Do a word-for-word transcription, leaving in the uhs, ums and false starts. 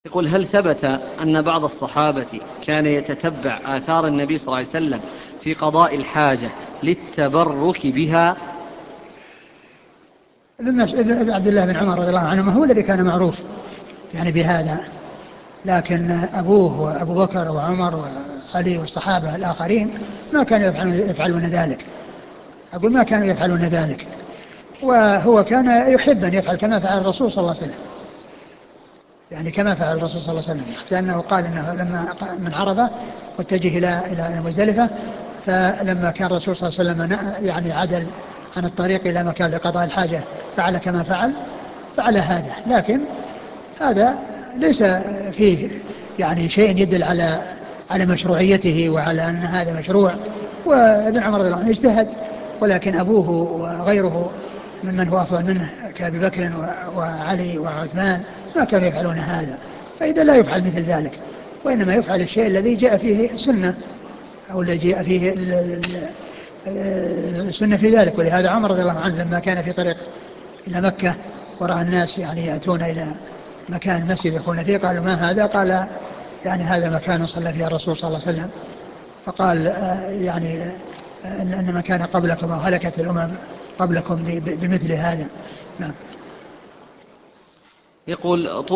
يقول: هل ثبت أن بعض الصحابة كان يتتبع آثار النبي صلى الله عليه وسلم في قضاء الحاجة للتبرك بها؟ ابن عبد الله بن عمر رضي الله عنهما هو الذي كان معروف يعني بهذا، لكن أبوه وأبو بكر وعمر وعلي والصحابة الآخرين ما كانوا يفعلون ذلك. أقول ما كانوا يفعلون ذلك، وهو كان يحب أن يفعل كما فعل الرسول صلى الله عليه وسلم، يعني كما فعل الرسول صلى الله عليه وسلم، حتى أنه قال أنه لما من عرفة واتجه إلى إلى مزدلفة، فلما كان الرسول صلى الله عليه وسلم يعني عدل عن الطريق إلى مكان لقضاء الحاجة فعل كما فعل فعل هذا. لكن هذا ليس فيه يعني شيء يدل على على مشروعيته وعلى أن هذا مشروع. وابن عمر رضي الله عنه اجتهد، ولكن أبوه وغيره ممن هو أفضل منه كأبي بكر وعلي وعثمان ما كانوا يفعلون هذا. فإذا لا يفعل مثل ذلك، وإنما يفعل الشيء الذي جاء فيه السنة أو الذي جاء فيه السنة في ذلك. ولهذا عمر رضي الله عنه لما كان في طريق إلى مكة ورأى الناس يعني يأتون إلى مكان مسجد يكون فيه، قالوا ما هذا؟ قال يعني هذا مكان صلى فيه الرسول صلى الله عليه وسلم. فقال يعني أن ما كان قبلكم وهلكت الأمم قبلكم بمثل هذا. نعم. يقول: